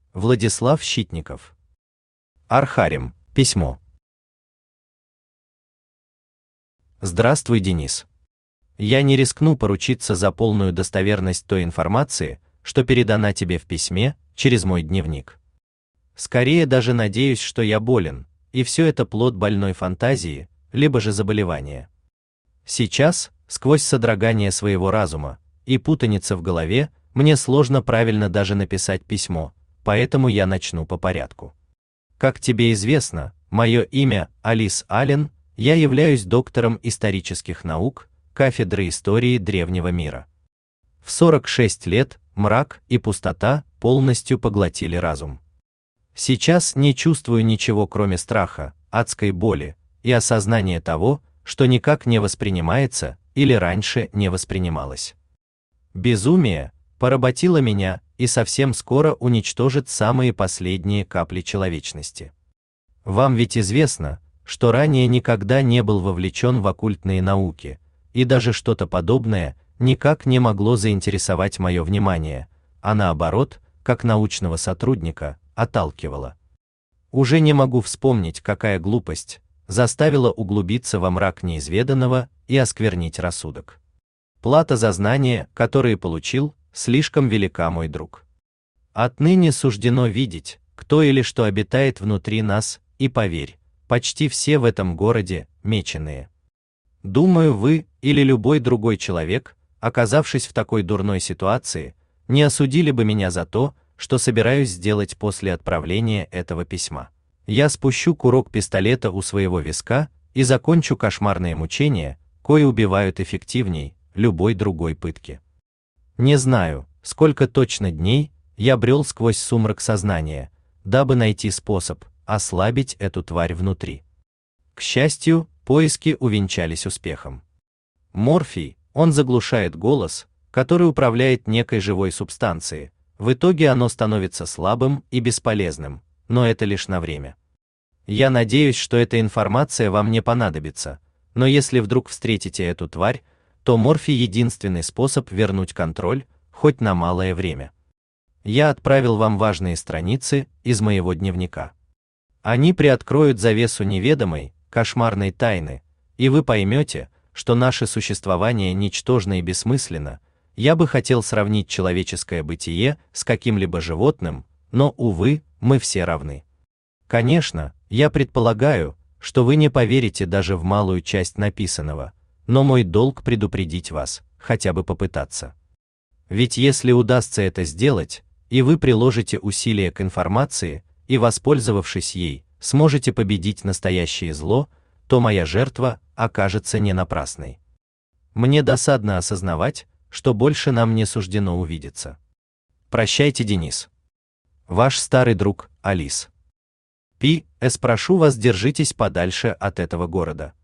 Владислав Щитников. Архарем. Письмо. Здравствуй, Денис. Я не рискну поручиться за полную достоверность той информации, что передана тебе в письме через мой дневник. Скорее даже надеюсь, что я болен, и все это плод больной фантазии, либо же заболевания. Сейчас, сквозь содрогание своего разума и путаница в голове, мне сложно правильно даже написать письмо, поэтому я начну по порядку. Как тебе известно, мое имя Алис Аллен, я являюсь доктором исторических наук, кафедры истории древнего мира. В 46 лет мрак и пустота полностью поглотили разум. Сейчас не чувствую ничего, кроме страха, адской боли и осознания того, что никак не воспринимается или раньше не воспринималось. Безумие поработило меня и совсем скоро уничтожит самые последние капли человечности. Вам ведь известно, что ранее никогда не был вовлечен в оккультные науки, и даже что-то подобное никак не могло заинтересовать мое внимание, а наоборот, как научного сотрудника, отталкивало. Уже не могу вспомнить, какая глупость заставила углубиться во мрак неизведанного и осквернить рассудок. Плата за знания, которые получил, слишком велика, мой друг. Отныне суждено видеть, кто или что обитает внутри нас, и поверь, почти все в этом городе меченые. Думаю, вы или любой другой человек, оказавшись в такой дурной ситуации, не осудили бы меня за то, что собираюсь сделать после отправления этого письма. Я спущу курок пистолета у своего виска и закончу кошмарные мучения, кои убивают эффективней любой другой пытки. Не знаю, сколько точно дней я брел сквозь сумрак сознания, дабы найти способ ослабить эту тварь внутри. К счастью, поиски увенчались успехом. Морфий, он заглушает голос, который управляет некой живой субстанцией. В итоге оно становится слабым и бесполезным, но это лишь на время. Я надеюсь, что эта информация вам не понадобится, но если вдруг встретите эту тварь, то морфий единственный способ вернуть контроль, хоть на малое время. Я отправил вам важные страницы из моего дневника. Они приоткроют завесу неведомой, кошмарной тайны, и вы поймете, что наше существование ничтожно и бессмысленно. Я бы хотел сравнить человеческое бытие с каким-либо животным, но, увы, мы все равны. Конечно, я предполагаю, что вы не поверите даже в малую часть написанного, но мой долг предупредить вас, хотя бы попытаться. Ведь если удастся это сделать, и вы приложите усилия к информации, и, воспользовавшись ей, сможете победить настоящее зло, то моя жертва окажется не напрасной. Мне досадно осознавать, что больше нам не суждено увидеться. Прощайте, Денис. Ваш старый друг, Алис. П.С. Прошу вас, держитесь подальше от этого города.